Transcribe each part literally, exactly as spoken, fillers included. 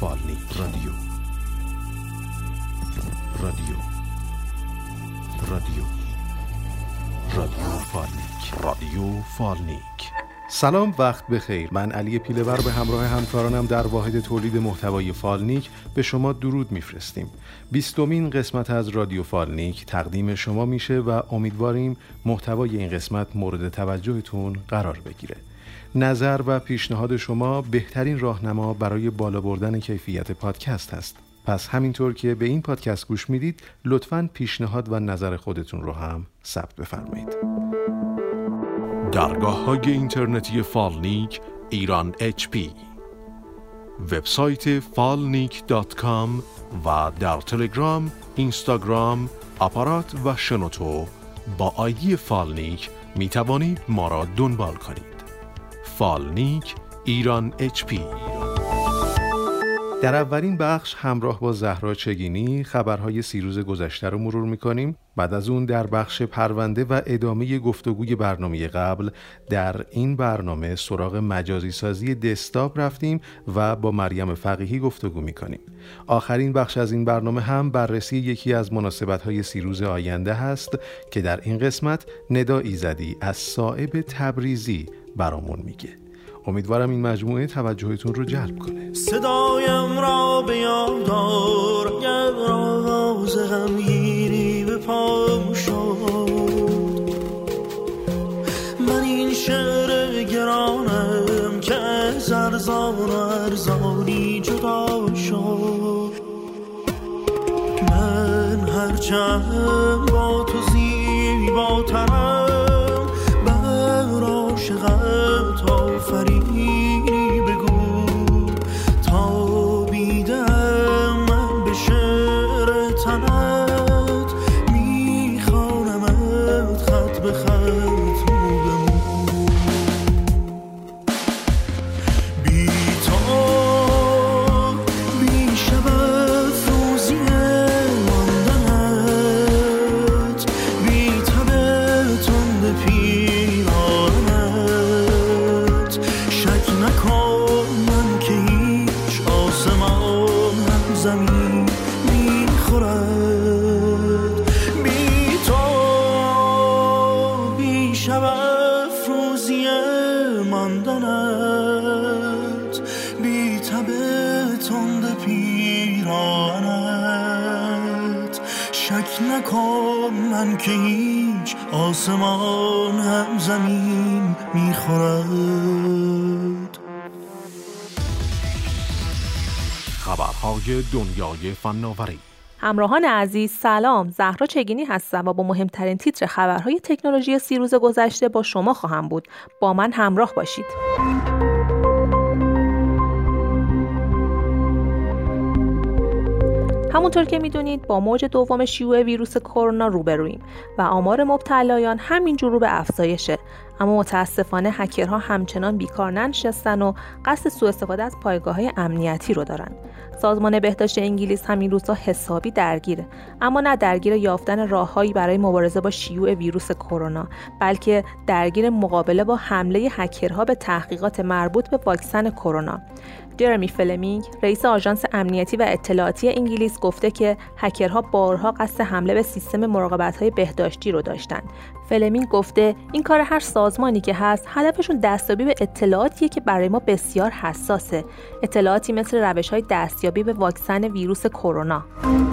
فالنیک. رادیو رادیو رادیو رادیو فالنیک. رادیو فالنیک. سلام، وقت بخیر. من علی پیله‌ور به همراه همکارانم در واحد تولید محتوای فالنیک به شما درود میفرستیم. بیستمین قسمت از رادیو فالنیک تقدیم شما میشه و امیدواریم محتوای این قسمت مورد توجهتون قرار بگیره. نظر و پیشنهاد شما بهترین راهنما برای بالا بردن کیفیت پادکست هست. پس همینطور که به این پادکست گوش میدید، لطفاً پیشنهاد و نظر خودتون رو هم ثبت بفرمایید. درگاه‌های اینترنتی فالنیک ایران اچ پی، وبسایت فالنیک دات کام و در تلگرام، اینستاگرام، آپارات و شنوتو با آیدی فالنیک می توانید ما را دنبال کنید. فالنیک ایران اچ پی. در اولین بخش همراه با زهرا چگینی خبرهای سی روز گذشته رو مرور می‌کنیم. بعد از اون در بخش پرونده و ادامه گفتگوی برنامه قبل در این برنامه سراغ مجازی سازی دسکتاپ رفتیم و با مریم فقیهی گفتگو می‌کنیم. آخرین بخش از این برنامه هم بررسی یکی از مناسبت‌های سی روز آینده هست که در این قسمت ندا ایزدی از صائب تبریزی برامون میگه. امیدوارم این مجموعه توجهتون رو جلب کنه. صدایم را به یاد آر، گر آواز غمگینی به پام شد. من این شعر گرانم که از ارزان و ارزانی جدا شد. من هرچند با تو زیباترم، بر عاشقت آفرینی بگو تا بیدم من به شعر تنت میخوانمت خط به خط مو به مو. بی تو بی شب افروزی ماندنت، بی تب تند پیرانت، شک نکن من که هیچ آسمان هم زمین میخورد. بی تو بی شب افروزی ماندنت، بی تب تند پیرانت، شک نکن من که هیچ آسمان هم زمین میخورد. خبرهای دنیای فناوری. همراهان عزیز سلام، زهرا چگینی هستم و با مهمترین تیتر خبرهای تکنولوژی سی روز گذشته با شما خواهم بود. با من همراه باشید. همونطور که میدونید با موج دوم شیوع ویروس کرونا روبرویم و آمار مبتلایان همینجور رو به افزایشه. اما متاسفانه هکرها همچنان بیکار ننشستن و قصد سوء استفاده از پایگاه‌های امنیتی رو دارن. سازمان بهداشت انگلیس همین روزها حسابی درگیره، اما نه درگیر یافتن راههایی برای مبارزه با شیوع ویروس کرونا، بلکه درگیر مقابله با حمله هکرها به تحقیقات مربوط به واکسن کرونا. جرمی فلمینگ، رئیس آژانس امنیتی و اطلاعاتی انگلیس، گفته که هکرها بارها قصد حمله به سیستم مراقبت‌های بهداشتی رو داشتن. فلمینگ گفته این کار هر سازمانی که هست هدفشون دستیابی به اطلاعاتیه که برای ما بسیار حساسه، اطلاعاتی مثل روش‌های دستیابی به واکسن ویروس کرونا.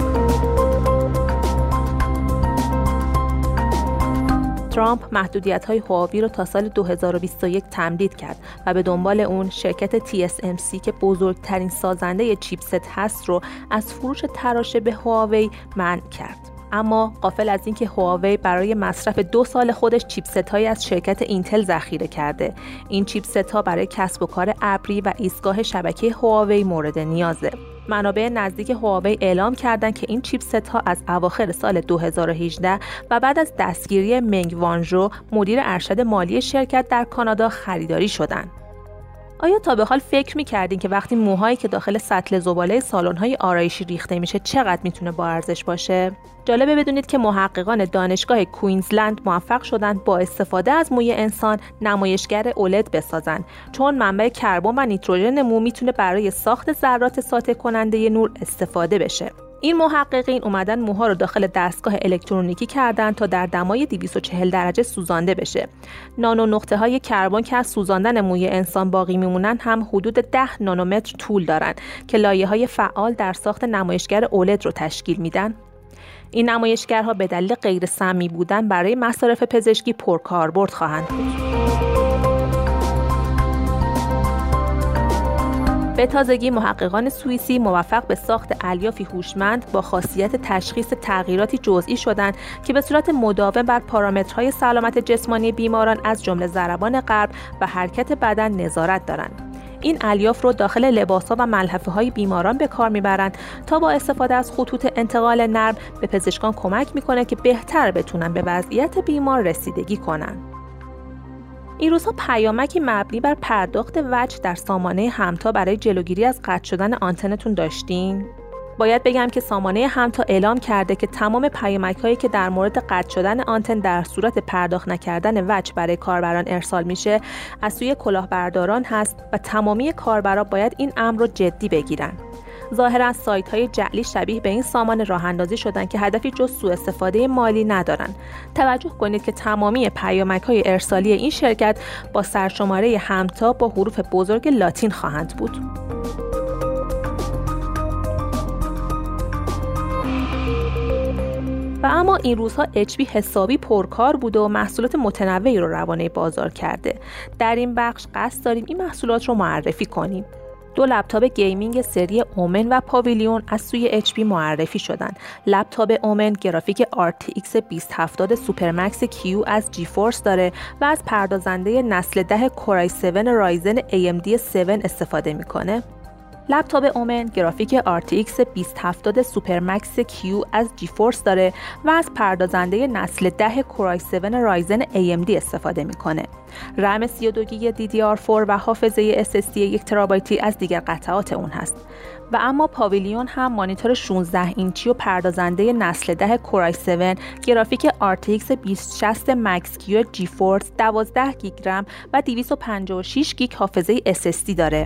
ترامپ محدودیت‌های هواوی رو تا سال دو هزار و بیست و یک تمدید کرد و به دنبال اون شرکت تی اس ام سی که بزرگترین سازنده چیپست هست رو از فروش تراشه به هواوی منع کرد. اما غافل از اینکه هواوی برای مصرف دو سال خودش چیپست‌هایی از شرکت اینتل ذخیره کرده. این چیپست‌ها برای کسب و کار ابری و ایستگاه شبکه هواوی مورد نیازه. منابع نزدیک هواوی اعلام کردند که این چیپست‌ها از اواخر سال دو هزار و هجده و بعد از دستگیری منگ وانژو، مدیر ارشد مالی شرکت در کانادا، خریداری شدند. آیا تا به حال فکر می‌کردین که وقتی موهایی که داخل سطل زباله سالن‌های آرایشی ریخته میشه چقدر میتونه با ارزش باشه؟ جالبه بدونید که محققان دانشگاه کوینزلند موفق شدند با استفاده از موی انسان نمایشگر اولد بسازن، چون منبع کربن و نیتروژن مو میتونه برای ساخت ذرات ساطع کننده نور استفاده بشه. این محققین اومدن موها رو داخل دستگاه الکترونیکی کردن تا در دمای دویست و چهل درجه سوزانده بشه. نانو نقطه های کربن که از سوزاندن موی انسان باقی میمونن هم حدود ده نانومتر طول دارن که لایه‌های فعال در ساخت نمایشگر اولد رو تشکیل میدن. این نمایشگرها به دلیل غیر سمی بودن برای مصارف پزشکی پرکاربرد خواهند بود. به تازگی محققان سوئیسی موفق به ساخت الیافی هوشمند با خاصیت تشخیص تغییراتی جزئی شدند که به صورت مداوم بر پارامترهای سلامت جسمانی بیماران از جمله ضربان قلب و حرکت بدن نظارت دارند. این الیاف رو داخل لباس‌ها و ملحفه‌های بیماران به کار میبرند تا با استفاده از خطوط انتقال نرم به پزشکان کمک میکنه که بهتر بتونن به وضعیت بیمار رسیدگی کنن. این روزها پیامکی مبنی بر پرداخت وجه در سامانه همتا برای جلوگیری از قطع شدن آنتنتون داشتین؟ باید بگم که سامانه همتا اعلام کرده که تمام پیامک‌هایی که در مورد قطع شدن آنتن در صورت پرداخت نکردن وجه برای کاربران ارسال میشه از سوی کلاهبرداران هست و تمامی کاربران باید این امر رو جدی بگیرن. ظاهراً سایت‌های جعلی شبیه به این سامان راه‌اندازی شدن که هدفی جز سوء استفاده مالی ندارن. توجه کنید که تمامی پیامک‌های ارسالی این شرکت با سرشماره همتا با حروف بزرگ لاتین خواهند بود. و اما این روزها اچ پی حسابی پرکار بوده و محصولات متنوعی رو روانه بازار کرده. در این بخش قصد داریم این محصولات رو معرفی کنیم. دو لپتاپ گیمینگ سری اومن و پاویلیون از سوی اچ پی معرفی شدند. لپتاپ اومن گرافیک آر تی ایکس بیست هفتاد سوپرمکس کیو از جی فورس داره و از پردازنده نسل ده کورای هفت رایزن ای ام دی هفت استفاده میکنه. لپتاپ اومن گرافیک آر تی ایکس بیست هفتاد سوپرمکس کیو از جی فورس داره و از پردازنده نسل ده کورای هفت رایزن ای ام دی استفاده میکنه. رم سی و دو گیگ دی دی آر چهار و حافظه اس اس دی یک ترابایتی از دیگر قطعات اون هست. و اما پاویلیون هم مانیتور شانزده اینچی و پردازنده نسل ده کورای هفت گرافیک آر تی ایکس بیست شصت مکس کیو جی فورس دوازده گیگ رم و دویست و پنجاه و شش گیگ حافظه اس اس دی داره.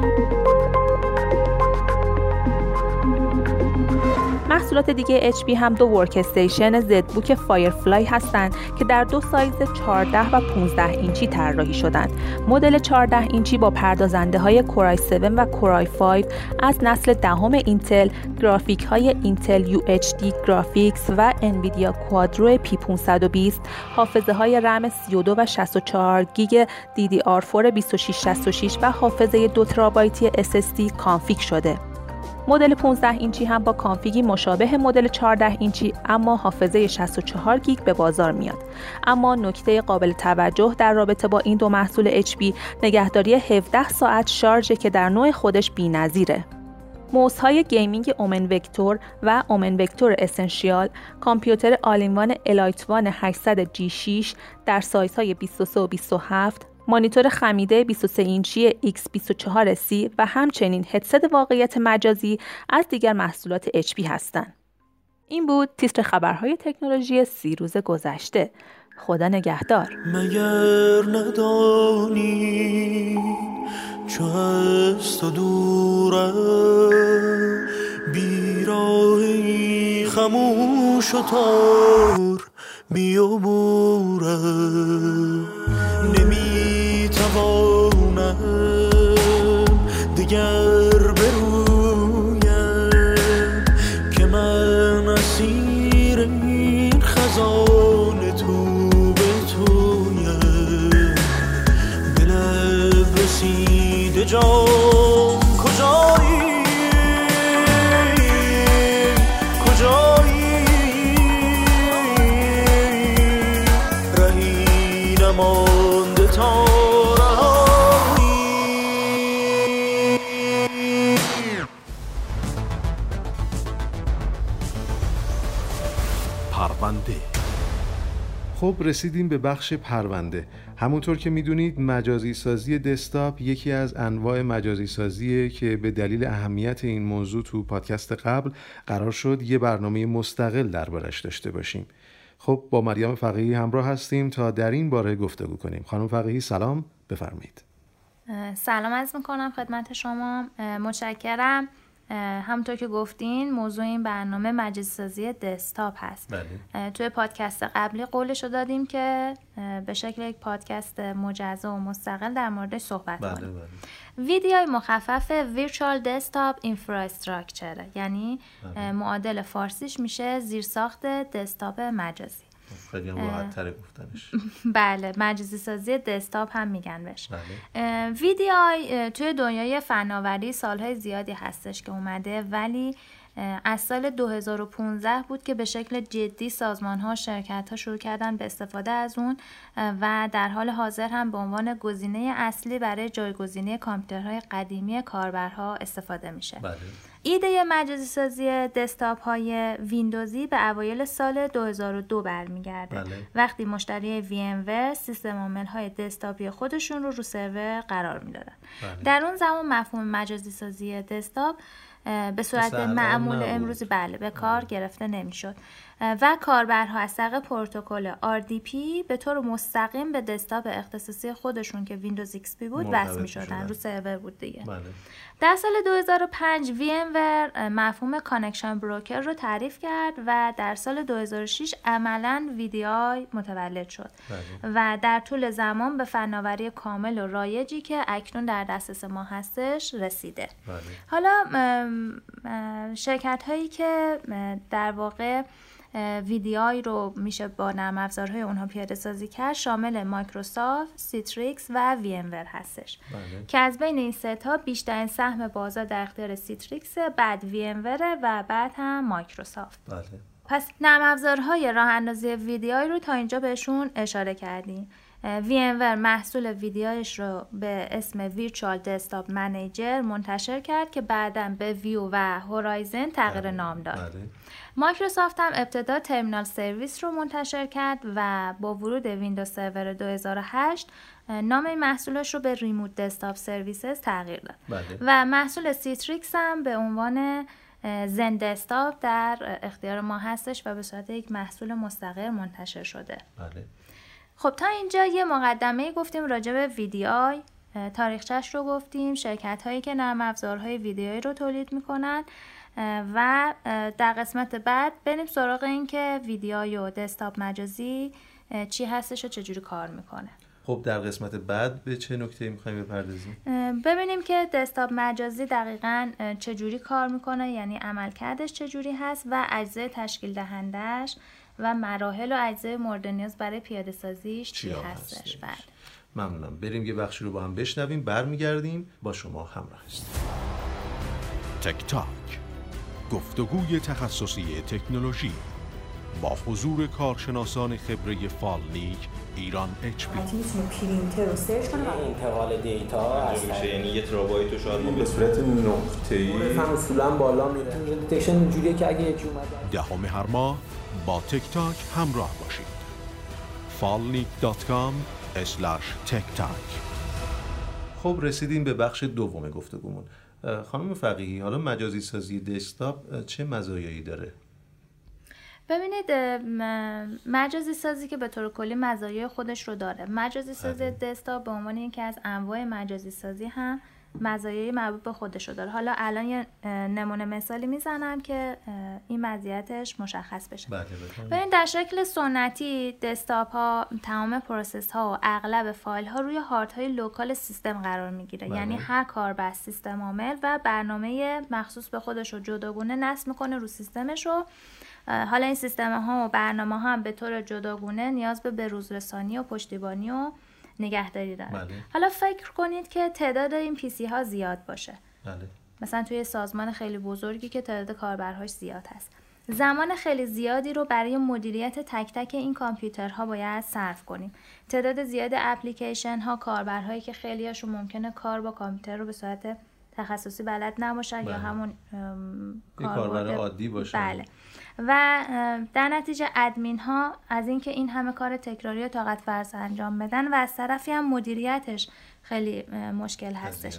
محصولات دیگه اچ پی هم دو ورک استیشن زد بوک فایرفلای هستند که در دو سایز چهارده و پانزده اینچی طراحی شدند. مدل چهارده اینچی با پردازنده های کورای هفت و کورای پنج از نسل دهم اینتل، گرافیک های اینتل یو اچ دی گرافیکس و انویدیا کوادرو پی پانصد و بیست، حافظه های رم سی و دو و شصت و چهار گیگ دی دی آر چهار بیست و شش شصت و شش و حافظه دو ترابایتی اس اس دی کانفیگ شده. مدل پانزده اینچی هم با کانفیگی مشابه مدل چهارده اینچی اما حافظه شصت و چهار گیگ به بازار میاد. اما نکته قابل توجه در رابطه با این دو محصول اچ پی نگهداری هفده ساعت شارژ که در نوع خودش بی‌نظیره. موزهای گیمینگ اومن وکتور و اومن وکتور اسنشیال، کامپیوتر آلینوان الایت وان هشتصد جی شش در سایزهای بیست و سه و بیست و هفت، مانیتور خمیده بیست و سه اینچی ایکس بیست و چهار سی و همچنین هدست واقعیت مجازی از دیگر محصولات اچ پی هستند. این بود تیتر خبرهای تکنولوژی سی روز گذشته. خدا نگهدار. مگر ندانی چو از تو دوره بیراهی خموش و تار بیابوره نمیتوانم دیگر برویم که من اسیر این خزان تو به تویم به لب رسیده جان کجایی کجایی رهی نمانده تا پرونده خب رسیدیم به بخش پرونده. همونطور که میدونید مجازی سازی دسکتاپ یکی از انواع مجازی سازیه که به دلیل اهمیت این موضوع تو پادکست قبل قرار شد یه برنامه مستقل دربارش داشته باشیم. خب با مریم فقیهی همراه هستیم تا در این باره گفتگو کنیم. خانم فقیهی سلام، بفرمایید. سلام عرض میکنم خدمت شما. متشکرم. همونطور که گفتین موضوع این برنامه مجازی سازی دسکتاپ هست. بله. توی پادکست قبلی قولشو دادیم که به شکل یک پادکست مجزا و مستقل در موردش صحبت بله کنیم. بله. ویدیوی مخفف Virtual Desktop Infrastructure، یعنی بله. معادل فارسیش میشه زیرساخت دسکتاپ مجازی. خیلی هم راحت تره گفتنش. بله، مجازی سازی دسکتاپ هم میگن بهش. بله. ویدیو توی دنیای فناوری سالهای زیادی هستش که اومده، ولی از سال دو هزار و پانزده بود که به شکل جدی سازمان‌ها، شرکت‌ها شروع کردن به استفاده از اون و در حال حاضر هم به عنوان گزینه اصلی برای جایگزینی کامپیوترهای قدیمی کاربرها استفاده میشه. بله. ایده مجازی سازی دسکتاپ های ویندوزی به اوایل سال دو هزار و دو برمیگرده. بله. وقتی مشتری وی ام ور سیستم عامل های دسکتاپی خودشون رو رو سرور قرار میدادن. بله. در اون زمان مفهوم مجازی سازی دسکتاپ به صورت معمول امروزی بله به کار گرفته نمیشد و کاربرها از طریق پروتکل آر دی پی به طور مستقیم به دسکتاپ اختصاصی خودشون که ویندوز ایکس پی بود وصل میشدن، رو سرور بود دیگه. بله. در سال دو هزار و پنج وی ام ور مفهوم کانکشن بروکر رو تعریف کرد و در سال دو هزار و شش عملاً وی دی آی متولد شد. بله. و در طول زمان به فناوری کامل و رایجی که اکنون در دسترس ما هستش رسیده. بله. حالا شرکت هایی که در واقع ویدیوی رو میشه با نرم افزارهای اونها پیاده سازی کرد شامل مایکروسافت، سیتریکس و وی ام ور هستش. بله. که از بین این سه تا بیشترین سهم بازار در اختیار سیتریکس، بعد وی ام ور و بعد هم مایکروسافت. بله. پس نرم افزارهای راه اندازی ویدیوی رو تا اینجا بهشون اشاره کردیم. وی ام ور محصول ویدیویش رو به اسم ویرچوال دسکتاپ منیجر منتشر کرد که بعداً به ویو و هورایزن تغییر بله. نام داد. بله. مایکروسافت هم ابتدا ترمینال سرویس رو منتشر کرد و با ورود ویندوز سرور دو هزار و هشت نام این محصولش رو به ریموت دسکتاپ سرویسز تغییر داد. بله. و محصول سیتریکس هم به عنوان زن دسکتاپ در اختیار ما هستش و به صورت یک محصول مستقل منتشر شده. بله. خب تا اینجا یه مقدمه گفتیم راجع به وی دی آی، تاریخچه‌اش رو گفتیم، شرکت هایی که نرم افزارهای ویدیویی رو تولید میکنن و در قسمت بعد بریم سراغ این که ویدیوی و دسکتاپ مجازی چی هستش و چجوری کار میکنه. خب در قسمت بعد به چه نکته میخوایم بپردازیم؟ ببینیم که دسکتاپ مجازی دقیقاً چجوری کار میکنه، یعنی عملکردش چجوری هست و اجزای تشکیل دهندش و مراحل و اجزای مورد نیاز برای پیاده سازیش چی هستش. بله. ممنونم. بریم یه بخشی رو با هم بشنویم، برمیگردیم با شما همراه هستیم. تک تاک، گفتگوی تخصصی تکنولوژی با حضور کارشناسان خبره فالنیک ایران اچ پی. میتونه پرینتر رو سرچ کنه و انتقال دیتا میشه، یعنی یه ترابایت رو شاید به صورت نقطه‌ای هم اصولا بالا میره. دیتکشن اینجوریه که اگه یکی اومد دهم هر ماه با تک تاک همراه باشید. فالنیک دات کام اسلش تک تاک. خب رسیدیم به بخش دوم گفتگومون. خانم فقیهی، حالا مجازی سازی دسکتاپ چه مزایایی داره؟ ببینید، مجازی سازی که به طور کلی مزایای خودش رو داره. مجازی سازی دسکتاپ به عنوان یکی از انواع مجازی سازی هم مزایای مربوط به خودش رو داره. حالا الان یه نمونه مثالی میزنم که این مزیتش مشخص بشه. ببین در شکل سنتی دسکتاپ ها تمام پروسس ها و اغلب فایل ها روی هارد های لوکال سیستم قرار میگیره. بله. یعنی هر کاربر سیستم عامل و برنامه مخصوص به خودش رو جداگونه نصب میکنه رو سیستمش رو. حالا این سیستم ها و برنامه ها هم به طور جداگونه نیاز به بروزرسانی و پشتیبانی و نگهداری داره. بله. حالا فکر کنید که تعداد این پی سی ها زیاد باشه. بله. مثلا توی سازمان خیلی بزرگی که تعداد کاربرهاش زیاد هست. زمان خیلی زیادی رو برای مدیریت تک تک این کامپیوترها باید صرف کنیم. تعداد زیاد اپلیکیشن ها، کاربرهایی که خیلیاشون ممکنه کار با کامپیوتر رو به صورت تخصصی بلد نباشن یا همون کاربر عادی باشن. بله. و در نتیجه ادمین ها از اینکه این همه کار تکراری و طاقت فرسا انجام بدن و از طرفی هم مدیریتش خیلی مشکل هستش.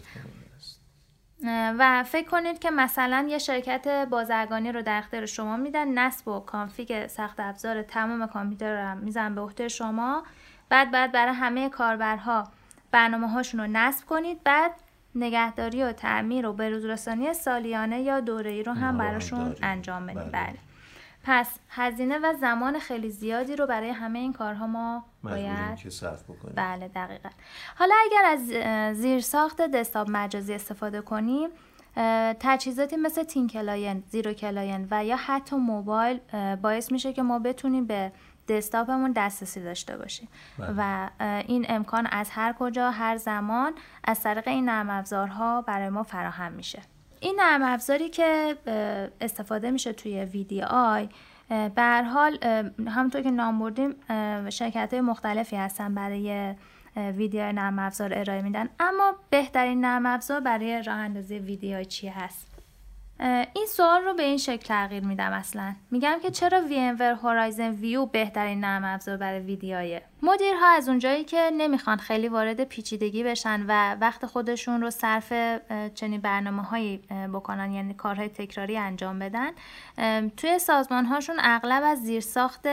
و فکر کنید که مثلا یه شرکت بازرگانی رو در اختیار شما میدن، نصب و کانفیگ سخت افزار تمام کامپیوتر رو میزنن به عهده شما، بعد بعد برای همه کاربرها برنامه هاشون رو نصب کنید، بعد نگهداری و تعمیر و بروزرسانی سالیانه یا دوره‌ای رو هم براشون انجام بدید. بله. پس هزینه و زمان خیلی زیادی رو برای همه این کارها ما باید که صرف بکنیم. بله دقیقاً. حالا اگر از زیرساخت دسکتاپ مجازی استفاده کنیم، تجهیزاتی مثل تین کلاینت، زیرو کلاینت و یا حتی موبایل باعث میشه که ما بتونیم به دسکتاپمون دسترسی داشته باشیم بله. و این امکان از هر کجا هر زمان از طریق این نرم افزارها برای ما فراهم میشه. این نرم افزاری که استفاده میشه توی وی دی آی به هر حال همونطور که نام بردیم شرکت‌های مختلفی هستن برای وی دی آی نرم افزار ارائه میدن، اما بهترین نرم افزار برای راه اندازی وی دی آی چی هست؟ این سوال رو به این شکل تغییر میدم. اصلا میگم که چرا وی ام ور هورایزن ویو بهترین نرم افزار برای وی دی آیه؟ مدیرها از اونجایی که نمیخوان خیلی وارد پیچیدگی بشن و وقت خودشون رو صرف چنین برنامه‌هایی بکنن، یعنی کارهای تکراری انجام بدن، توی سازمان‌هاشون اغلب از زیرساخت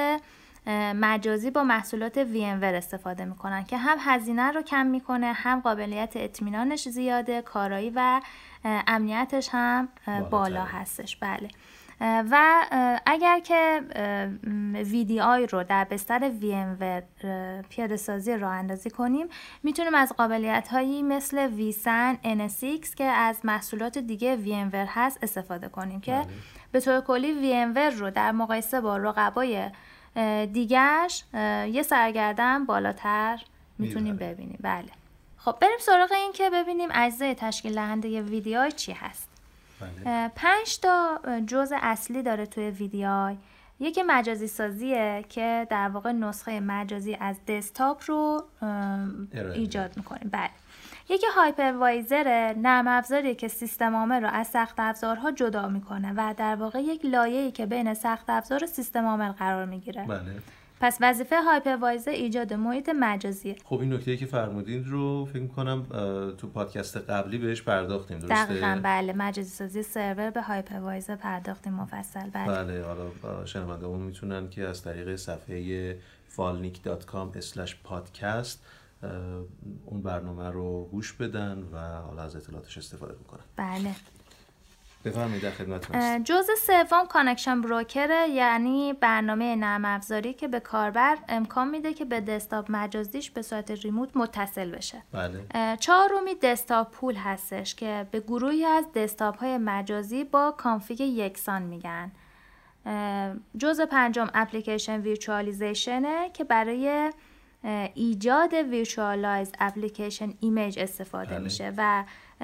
مجازی با محصولات وی ام ور استفاده میکنن که هم هزینه رو کم میکنه، هم قابلیت اطمینانش زیاده، کارایی و امنیتش هم بالا هستش. بله. و اگر که وی دی آی رو در بستر وی ام ور پیاده سازی راه اندازی کنیم، میتونیم از قابلیت هایی مثل ویسن، ان اس ایکس که از محصولات دیگه وی ام ور هست استفاده کنیم که به طور کلی وی ام ور رو در مقایسه با رقبای دیگرش یه سرگردن بالاتر میتونیم ببینیم. بله. خب بریم سراغ این که ببینیم اجزای تشکیل دهنده ی وی دی آی چی هست. بله. پنج تا جزء اصلی داره توی وی دی آی. یکی مجازی سازیه که در واقع نسخه مجازی از دسکتاپ رو ایجاد میکنیم. بله. یکی هایپروایزر، نرم افزاریه که سیستم عامل رو از سخت افزارها جدا میکنه و در واقع یک لایه‌ای که بین سخت افزار و سیستم عامل قرار میگیره. بله. پس وظیفه هایپروایزر ایجاد محیط مجازیه. خب این نکته‌ای که فرمودین رو فکر می‌کنم تو پادکست قبلی بهش پرداختیم، درسته؟ دقیقاً بله، مجازی سازی سرور به هایپروایزر پرداختیم مفصل. بله. بله، حالا شنونده‌مون میتونن که از طریق صفحه falnik dot com slash podcast اون برنامه رو گوش بدن و حالا از اطلاعاتش استفاده بکنن. بله. بفرمایید، در خدمتتون هستم. جزء سوم کانکشن بروکر، یعنی برنامه نرم افزاری که به کاربر امکان میده که به دسکتاپ مجازیش به صورت ریموت متصل بشه. بله. چهارمی دسکتاپ پول هستش که به گروهی از دسکتاپ های مجازی با کانفیگ یکسان میگن. جزء پنجم اپلیکیشن ویرچوالیزیشنه که برای ایجاد ویرچوالایز اپلیکیشن ایمیج استفاده بله. میشه و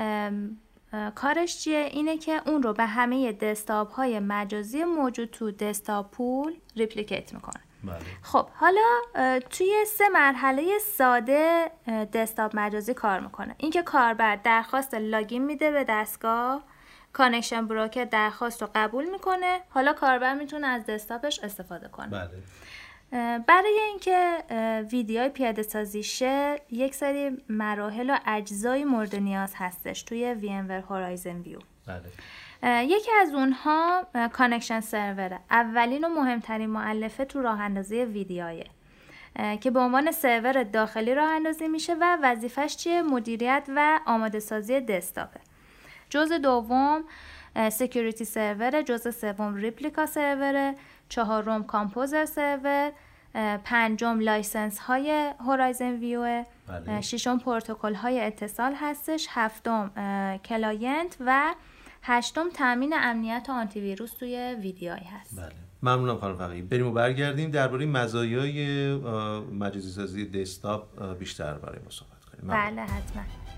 کارش چیه؟ اینه که اون رو به همه دسکتاپ های مجازی موجود تو دسکتاپ پول ریپلیکیت میکنه. بله. خب حالا توی سه مرحله ساده دسکتاپ مجازی کار میکنه. اینکه کاربر درخواست لاگین میده به دستگاه، کانکشن بروکر درخواست رو قبول میکنه، حالا کاربر میتونه از دسکتاپش استفاده کنه. بله. برای اینکه ویدیوی پیاده سازی شه یک سری مراحل و اجزای مورد نیاز هستش توی وی ام ور هورایزن ویو. بله. یکی از اونها کانکشن سروره، اولین و مهمترین مؤلفه تو راه اندازی ویدیویه که به عنوان سرور داخلی راه اندازی میشه و وظیفش چیه؟ مدیریت و آماده سازی دسکتاپه. جزء دوم سکیوریتی سرور، جزء سوم ریپلیکا سرور، چهارم کامپوزر سرور، پنجم لایسنس های هورایزن ویو، بله. ششم پروتکل های اتصال هستش، هفتم کلاینت و هشتم تامین امنیت و آنتی ویروس توی ویدیوی هست. بله. ممنونم خانم فقیهی. بریم و برگردیم درباره مزایای مجازی سازی دسکتاپ بیشتر برای ما صحبت کنیم. بله حتما.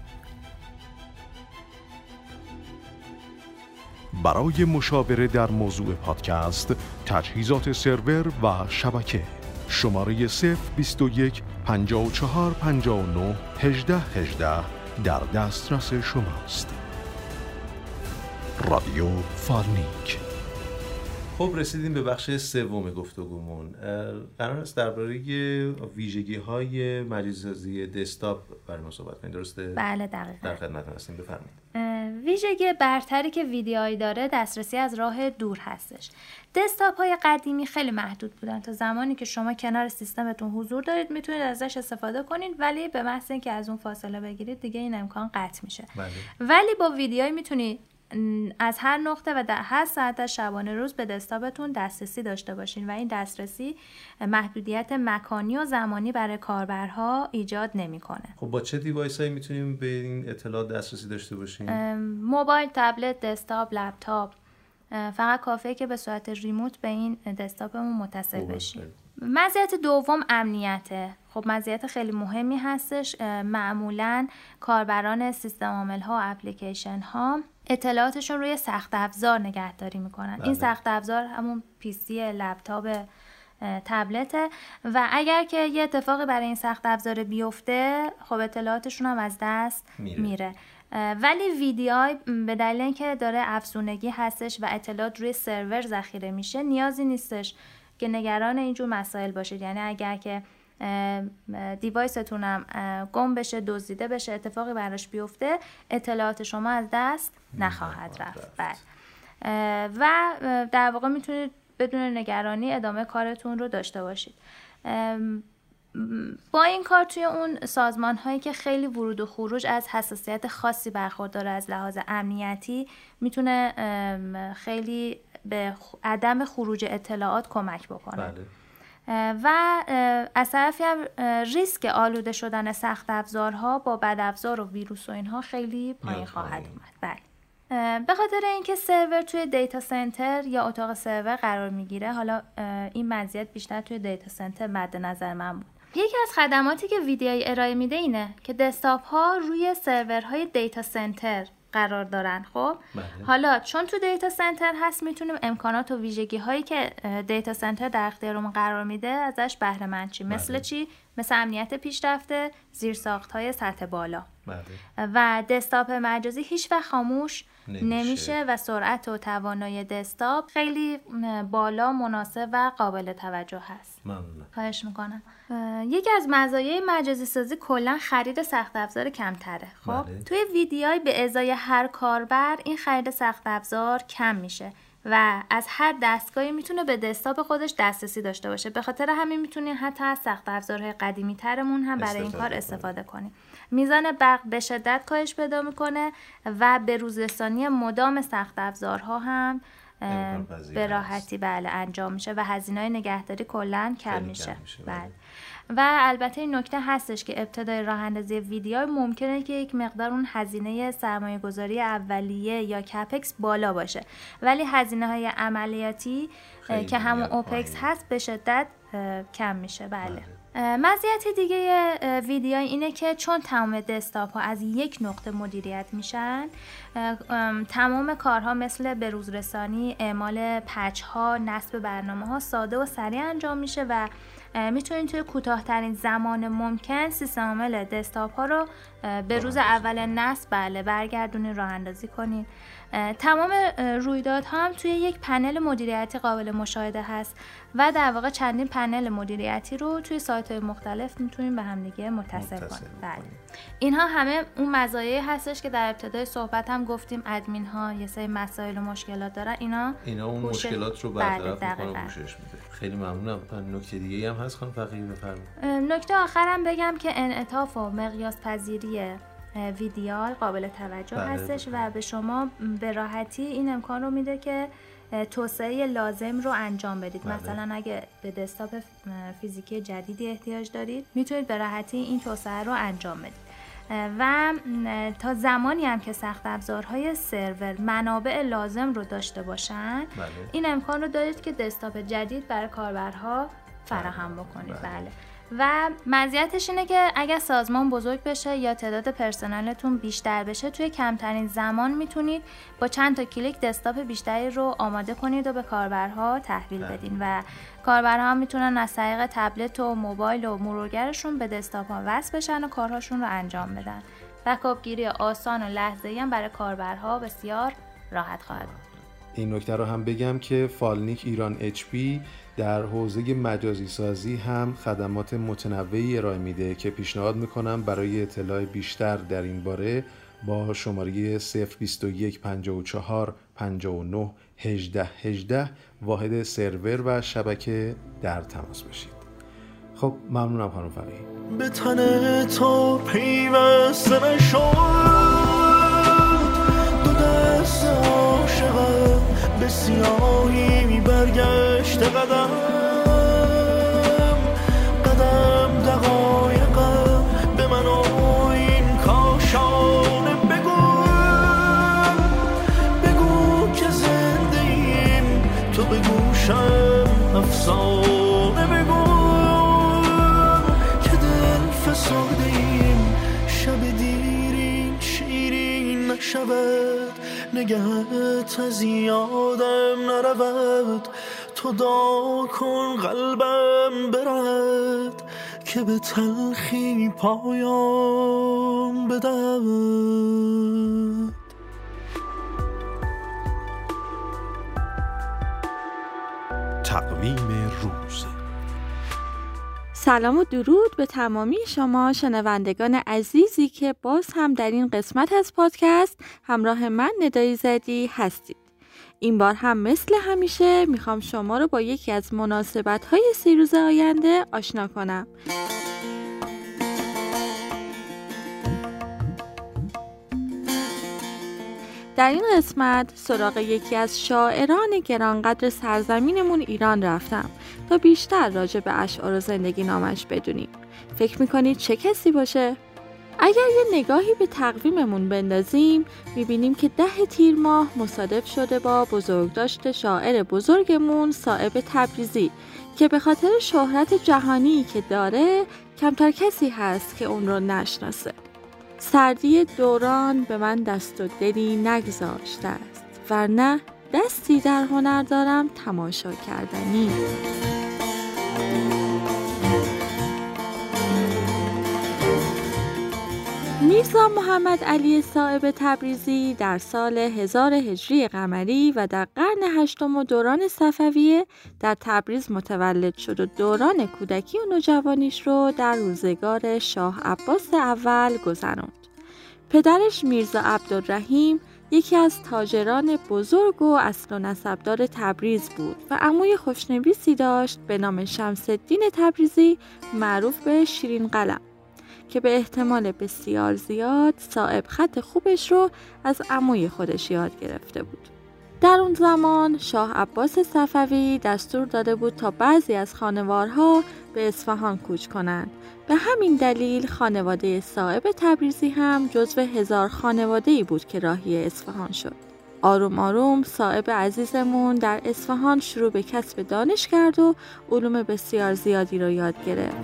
برای مشاوره در موضوع پادکست، تجهیزات سرور و شبکه، شماره صفر بیست و یک پنجاه و چهار پنجاه و نه هجده هجده در دسترس شماست. رادیو فالنیک. خب رسیدیم به بخش سوم گفتگومون. قرار است درباره ویژگی‌های مجازی‌سازی دسکتاپ برای ما صحبت کنیم، درسته؟ بله دقیقاً. در خدمتتون هستیم، بفرمایید. ویژگی برتری که ویدیویی داره دسترسی از راه دور هستش. دسکتاپ‌های قدیمی خیلی محدود بودن، تا زمانی که شما کنار سیستمتون حضور دارید میتونید ازش استفاده کنید، ولی به محض اینکه از اون فاصله بگیرید دیگه این امکان قطع میشه. بله. ولی با ویدیویی میتونید از هر نقطه و در هر ساعت از شبانه روز به دسکتاپتون دسترسی داشته باشین و این دسترسی محدودیت مکانی و زمانی برای کاربرها ایجاد نمیکنه. خب با چه دیوایسایی میتونیم به این اطلاعات دسترسی داشته باشیم؟ موبایل، تبلت، دسکتاپ، لپتاپ. فقط کافیه که به صورت ریموت به این دسکتاپمون متصل بشیم. مزیت دوم امنیته. خب مزیت خیلی مهمی هستش. معمولاً کاربران سیستم عامل‌ها و اپلیکیشن ها اطلاعاتشون روی سخت افزار نگهداری میکنن. این سخت افزار همون پی سی، لپتاپ، تبلته و اگر که یه اتفاقی برای این سخت افزار بیفته خب اطلاعاتشون هم از دست میره, میره. ولی ویدیوی به دلیل اینکه داره افزونگی هستش و اطلاعات روی سرور ذخیره میشه نیازی نیستش که نگران اینجور مسائل باشید. یعنی اگر که دیوایستونم گم بشه، دزدیده بشه، اتفاقی براش بیفته اطلاعات شما از دست نخواهد رفت. بله. و در واقع میتونید بدون نگرانی ادامه کارتون رو داشته باشید. با این کار توی اون سازمان هایی که خیلی ورود و خروج از حساسیت خاصی برخورداره از لحاظ امنیتی میتونه خیلی به عدم خروج اطلاعات کمک بکنه. بله. و از طرفی هم ریسک آلوده شدن سخت افزارها با بد افزار و ویروس و اینها خیلی پایین خواهد اومد. بله. به خاطر اینکه سرور توی دیتا سنتر یا اتاق سرور قرار میگیره، حالا این مزیت بیشتر توی دیتا سنتر مد نظر من بود. یکی از خدماتی که ویدیویی ارائه میده اینه که دسکتاپ ها روی سرورهای دیتا سنتر قرار دارن. خب بله. حالا چون تو دیتا سنتر هست میتونیم امکانات و ویژگی هایی که دیتا سنتر در اختیارمون قرار میده ازش بهره مند شیم. مثل بله. چی؟ مثل امنیت پیشرفته، زیرساخت های سطح بالا. بله. و دسکتاپ مجازی هیچ وقت خاموش نمیشه. نمیشه و سرعت و توانایی دسکتاپ خیلی بالا، مناسب و قابل توجه هست. ممنون. خواهش میکنم. یکی از مزایای مجازی سازی کلا خرید سخت افزار کمتره. خب بله. توی ویدیوهای به ازای هر کاربر این خرید سخت افزار کم میشه و از هر دستگاهی میتونه به دسکتاپ خودش دسترسی داشته باشه. به خاطر همین میتونین حتی از سخت افزارهای قدیمی ترمون هم برای این کار استفاده کنیم. میزان برق به شدت کاهش پیدا میکنه و به روزرسانی مدام سخت افزارها هم به راحتی بله انجام میشه و هزینه‌های نگهداری کلاً کم میشه. بله. و البته این نکته هستش که ابتدای راه اندازی ویدیو ممکنه که یک مقدار اون هزینه سرمایه گذاری اولیه یا کپکس بالا باشه، ولی هزینه های عملیاتی که همون اوپکس هست به شدت کم میشه. بله. مزیت دیگه ویدیو اینه که چون تمام دسکتاپ ها از یک نقطه مدیریت میشن، تمام کارها مثل بروز رسانی، اعمال پچ ها، نصب برنامه ها ساده و سریع انجام میشه و میتونید توی کوتاه‌ترین زمان ممکن سیستم عامل دسکتاپ ها رو به روز اول نصب بله برگردونید، راه اندازی کنید. تمام رویدادها هم توی یک پنل مدیریتی قابل مشاهده هست و در واقع چندین پنل مدیریتی رو توی سایت‌های مختلف میتونیم به هم دیگه متصل کنیم. بله. اینها همه اون مزایایی هستش که در ابتدای صحبت هم گفتیم ادمین ها یه سری مسائل و مشکلات دارن. اینا اینا اون پوشش... مشکلات رو برطرف می‌کنه، پوشش میده. خیلی ممنونم. نکته دیگه‌ای هم هست خانم فقیهی بفرمایید. نکته آخرم بگم که انعطاف و مقیاس پذیری ویدیو قابل توجه بله هستش بله. و به شما به راحتی این امکان رو میده که توسعه لازم رو انجام بدید. بله. مثلا اگه به دسکتاپ فیزیکی جدیدی احتیاج دارید میتونید به راحتی این توسعه رو انجام بدید و تا زمانی هم که سخت افزارهای سرور منابع لازم رو داشته باشن بله. این امکان رو دارید که دسکتاپ جدید برای کاربرها فراهم بکنید. بله, بله. و مزیتش اینه که اگر سازمان بزرگ بشه یا تعداد پرسنلتون بیشتر بشه، توی کمترین زمان میتونید با چند تا کلیک دسکتاپ بیشتری رو آماده کنید و به کاربرها تحویل بدین و کاربرها میتونن از طریق تبلت و موبایل و مرورگرشون به دسکتاپ ها وصل بشن و کارهاشون رو انجام بدن. بکاپ گیری آسان و لحظه‌ای هم برای کاربرها بسیار راحت خواهد. این نکته رو هم بگم که فالنیک ایران اچ پی در حوزه مجازی سازی هم خدمات متنوعی ارائه میده که پیشنهاد میکنم برای اطلاع بیشتر در این باره با شماره صفر بیست و یک پنجاه و چهار پنجاه و نه هجده هجده واحد سرور و شبکه در تماس باشید. خب ممنونم خانم فقیهی. به تن تو پیوسته نشد، دو دست عاشقم به سیاهی برگشت قدم قدم دقایقم به من و این کاشانه بگو بگو که زنده ایم، تو بگوشم افسانه بگو که دل فسرده ایم، شب دیرین شیرین نشود، نگهت از یادم نرود، تو دعا کن قلبم برد که به تلخی پایان بدهد. تقویم روز. سلام و درود به تمامی شما شنوندگان عزیزی که باز هم در این قسمت از پادکست همراه من ندای زدی هستید. این بار هم مثل همیشه میخوام شما رو با یکی از مناسبت‌های سی روز آینده آشنا کنم. در این قسمت سراغ یکی از شاعران گرانقدر سرزمینمون ایران رفتم تا بیشتر راجع به اشعار و زندگی نامش بدونیم. فکر میکنید چه کسی باشه؟ اگر یه نگاهی به تقویممون بندازیم میبینیم که ده تیر ماه مصادف شده با بزرگداشت شاعر بزرگمون صائب تبریزی که به خاطر شهرت جهانی که داره کمتر کسی هست که اون رو نشناسه. سردی دوران به من دست و دلی نگذاشته است، ورنه دستی در هنر دارم تماشا کردنی. میرزا محمد علی صائب تبریزی در سال هزار هجری قمری و در قرن هشتم و دوران صفویه در تبریز متولد شد و دوران کودکی و نوجوانیش رو در روزگار شاه عباس اول گذراند. پدرش میرزا عبدالرحیم یکی از تاجران بزرگ و اصل و نسبدار تبریز بود و عموی خوشنویسی داشت به نام شمس الدین تبریزی معروف به شیرین قلم که به احتمال بسیار زیاد صائب خط خوبش رو از عموی خودش یاد گرفته بود. در اون زمان شاه عباس صفوی دستور داده بود تا بعضی از خانوارها به اصفهان کوچ کنند. به همین دلیل خانواده صائب تبریزی هم جزو هزار خانواده‌ای بود که راهی اصفهان شد. آروم آروم صائب عزیزمون در اصفهان شروع به کسب دانش کرد و علوم بسیار زیادی رو یاد گرفت.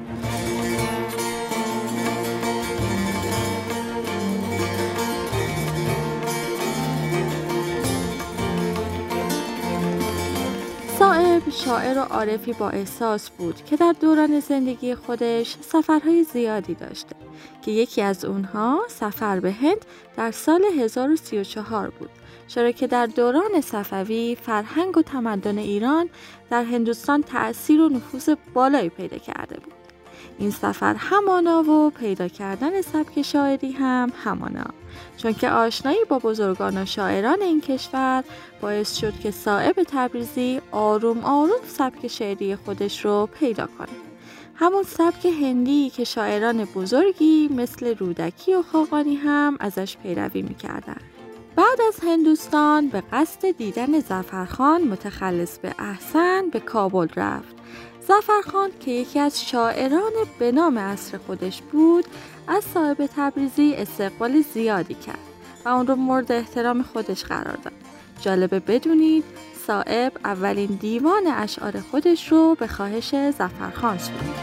صائب شاعر و عارفی با احساس بود که در دوران زندگی خودش سفرهای زیادی داشته که یکی از اونها سفر به هند در سال هزار و سی و چهار بود، چرا که در دوران صفوی فرهنگ و تمدن ایران در هندوستان تأثیر و نفوذ بالایی پیدا کرده بود. این سفر همانا و پیدا کردن سبک شاعری هم همانا، چون که آشنایی با بزرگان و شاعران این کشور باعث شد که صائب تبریزی آروم آروم سبک شعری خودش رو پیدا کنه. همون سبک هندی که شاعران بزرگی مثل رودکی و خاقانی هم ازش پیروی می‌کردن. بعد از هندوستان به قصد دیدن ظفرخان متخلص به احسن به کابل رفت. ظفرخان که یکی از شاعران به نام عصر خودش بود از صائب تبریزی استقبال زیادی کرد و اون رو مورد احترام خودش قرار داد. جالبه بدونید صائب اولین دیوان اشعار خودش رو به خواهش ظفرخان سرود.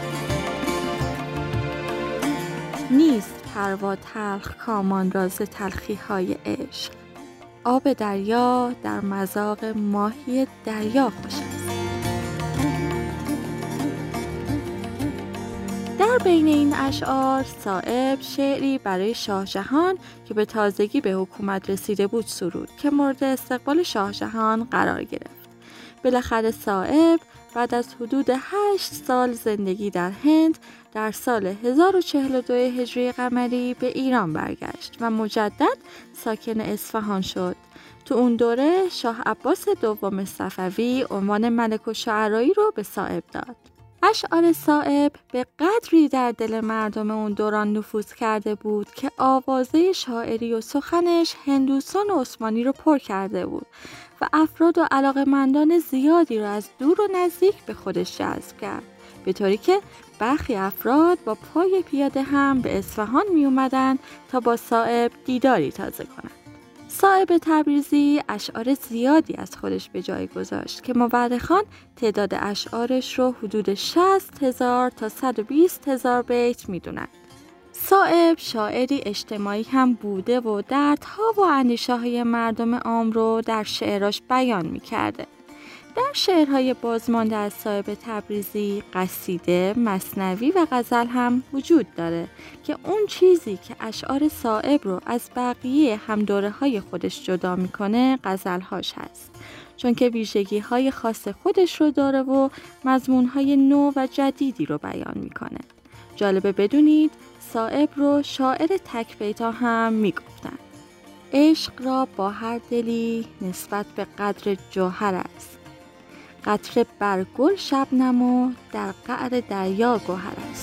نیست پروا تلخ کامان راز تلخی های عشق، آب دریا در مذاق ماهی دریا خوش است. در بین این اشعار صائب شعری برای شاه جهان که به تازگی به حکومت رسیده بود سرود که مورد استقبال شاه جهان قرار گرفت. بالاخره صائب بعد از حدود هشت سال زندگی در هند در سال هزار و چهل و دو هجری قمری به ایران برگشت و مجدد ساکن اصفهان شد. تو اون دوره شاه عباس دوم صفوی عنوان ملک الشعرایی رو به صائب داد. اشعار صائب به قدری در دل مردم اون دوران نفوذ کرده بود که آوازه شاعری و سخنش هندوستان و عثمانی رو پر کرده بود و افراد و علاقه‌مندان زیادی رو از دور و نزدیک به خودش جذب کرد، به طوری که برخی افراد با پای پیاده هم به اصفهان می اومدن تا با صائب دیداری تازه کنند. صائب تبریزی اشعار زیادی از خودش به جای گذاشت که مورخان تعداد اشعارش رو حدود شصت هزار تا صد و بیست هزار بیت می دونند. صائب شاعری اجتماعی هم بوده و دردها و اندیشه‌های مردم عام رو در شعراش بیان می کرده. در شعرهای بازمانده از صائب تبریزی قصیده، مثنوی و غزل هم وجود داره که اون چیزی که اشعار صائب رو از بقیه همدوره‌های خودش جدا میکنه غزلهاش هست، چون که ویژگی‌های خاص خودش رو داره و مضمون‌های نو و جدیدی رو بیان میکنه. جالبه بدونید صائب رو شاعر تک بیتا هم میگفتن. عشق را با هر دلی نسبت به قدر جوهر است، قطره بر گل شبنم و در قعر دریا گوهر است.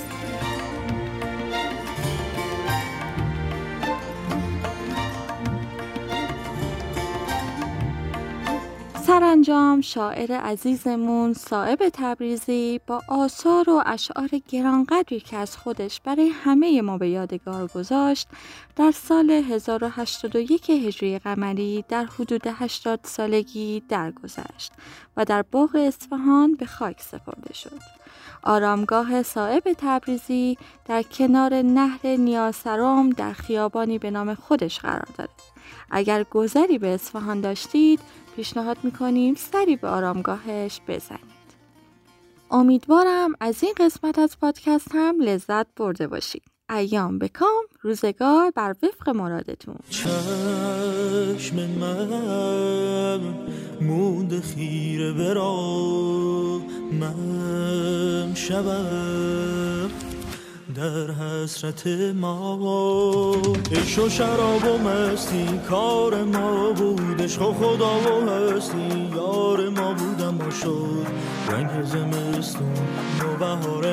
سرانجام شاعر عزیزمون صائب تبریزی با آثار و اشعار گرانقدری که از خودش برای همه ما به یادگار گذاشت در سال هزار و هشتاد و یک هجری قمری در حدود هشتاد سالگی درگذشت و در باغ اصفهان به خاک سپرده شد. آرامگاه صائب تبریزی در کنار نهر نیاسرام در خیابانی به نام خودش قرار داره. اگر گذری به اصفهان داشتید پیشنهاد میکنیم سری به آرامگاهش بزنید. امیدوارم از این قسمت از پادکست هم لذت برده باشید. ایام بکام، روزگار بر وفق مرادتون. چشم من مونده خیره برا من شبم در حسرت ما، عشق و شراب و مستی کار ما بود، عشق و خدا و هستی یار ما بود، اما شد رنگ زمستون و بهار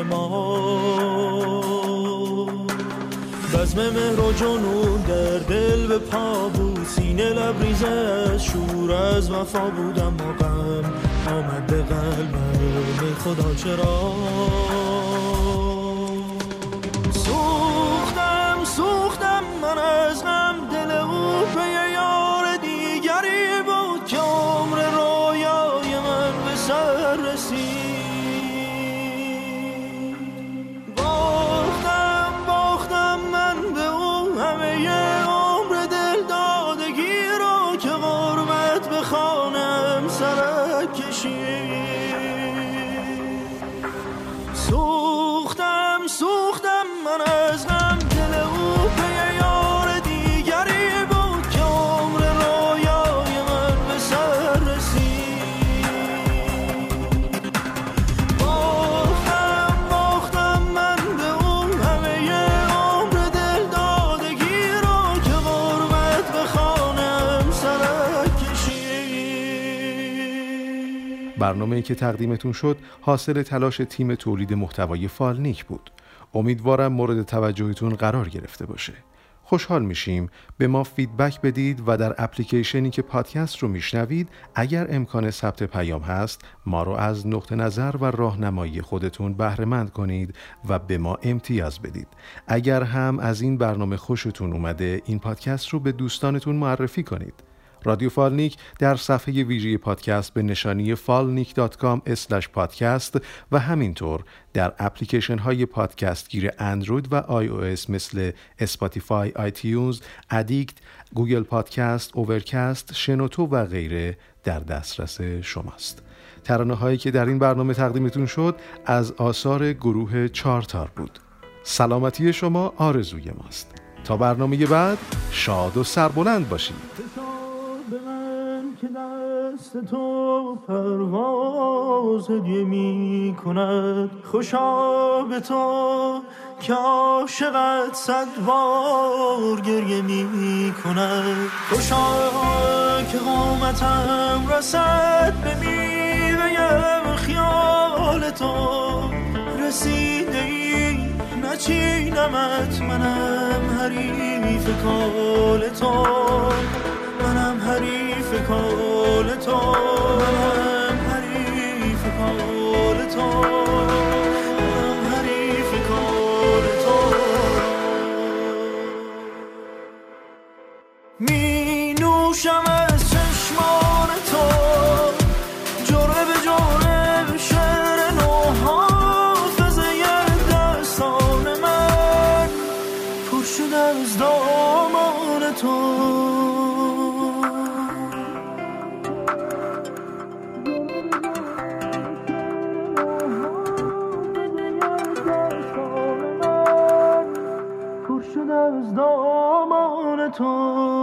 ما. بزم مهر و جنون در دل به پا بود، سینه لبریز از شور از وفا بود، اما غم آمد به قلبم خدا چرا. سوختم سوختم من از غم، دل او به یار دیگری بود که عمر رویای من به سر رسید. باختم باختم من به او همه عمر دل دادگی رو که غربت به خانم سرک کشید. سوختم سوختم من از غم، دل او به یار دیگری بود که عمر رویای من به سر رسید. باختم باختم من به او همه عمر دل دادگی رو که غربت به خانم سرک کشید. برنامه‌ای که تقدیمتون شد حاصل تلاش تیم تولید محتوای فالنیک بود. امیدوارم مورد توجهتون قرار گرفته باشه. خوشحال میشیم به ما فیدبک بدید و در اپلیکیشنی که پادکست رو میشنوید اگر امکان ثبت پیام هست ما رو از نقطه نظر و راهنمایی خودتون بهره مند کنید و به ما امتیاز بدید. اگر هم از این برنامه خوشتون اومده این پادکست رو به دوستانتون معرفی کنید. رادیو فالنیک در صفحه ویژه پادکست به نشانی فالنیک دات کام اسلش پادکست و همینطور در اپلیکیشن های پادکست گیر اندروید و آی او اس مثل اسپاتیفای، آیتیونز، ادیکت، گوگل پادکست، اوورکست، شنوتو و غیره در دسترس شماست. ترانه هایی که در این برنامه تقدیمتون شد از آثار گروه چارتار بود. سلامتی شما آرزوی ماست. تا برنامه بعد شاد و سربلند باشید. به من که دست تو پرواز هدیه می کند، خوشا به تو که عاشقت صد بار گریه می کند، خوشا که قامتم رسد به میوه خیال تو، رسیده ای نچینمت، منم حریف کال تو، منم حریف کال تو، منم حریف کال تو، منم حریف کال تو. می نوشم از چشمان تو جرعه به جرعه شعر نو، حافظه دستان من پر شده از دامان تو. از دامان تو